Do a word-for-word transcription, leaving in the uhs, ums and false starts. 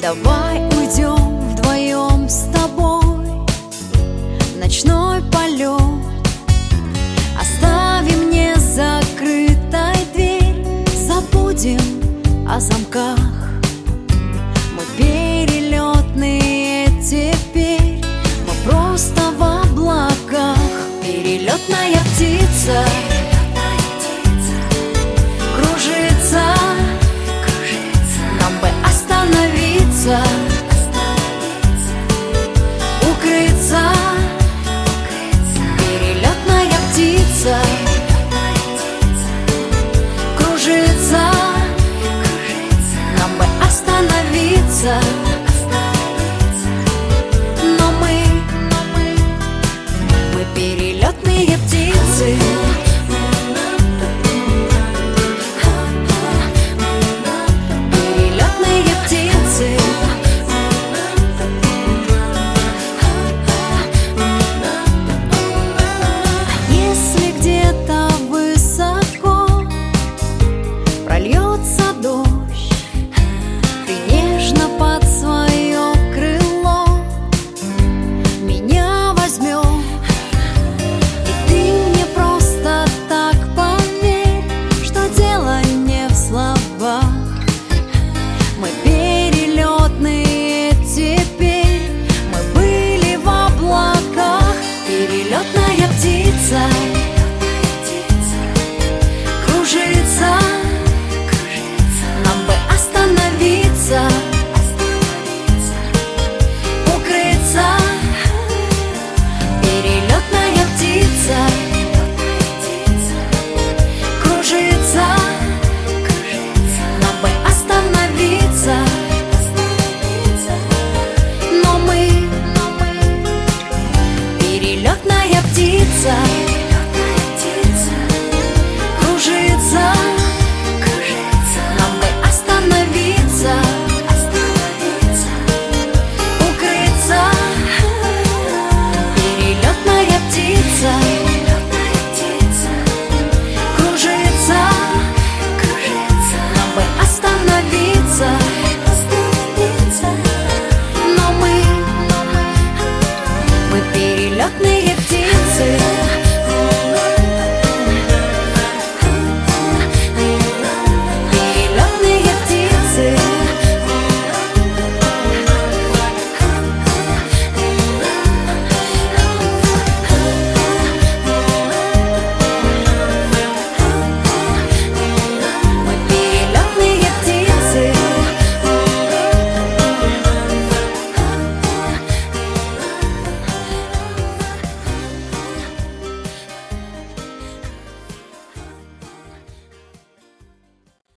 Давай уйдем вдвоем с тобой в ночной полет. Оставим незакрытой дверь, забудем о замках. Мы перелетные теперь, мы просто в облаках. Перелетная птица кружится, нам бы остановиться, укрыться. Перелетная птица кружится, нам бы остановиться. Но мы, мы перелетные птицы. Перелетные птицы. Если где-то высоко прольется дождь, ты нежно под свое крыло меня возьмешь. И ты мне просто так поверь, что дело не в словах. Мы перелетные теперь, мы были в облаках. Перелетная птица кружится, нам бы остановиться, укрыться. Перелетная птица кружится, нам бы остановиться. Но мы, перелетная птица кружится, нам бы остановиться, укрыться. Перелетная птица кружится, нам бы остановиться. Но мы, мы перелетные птицы.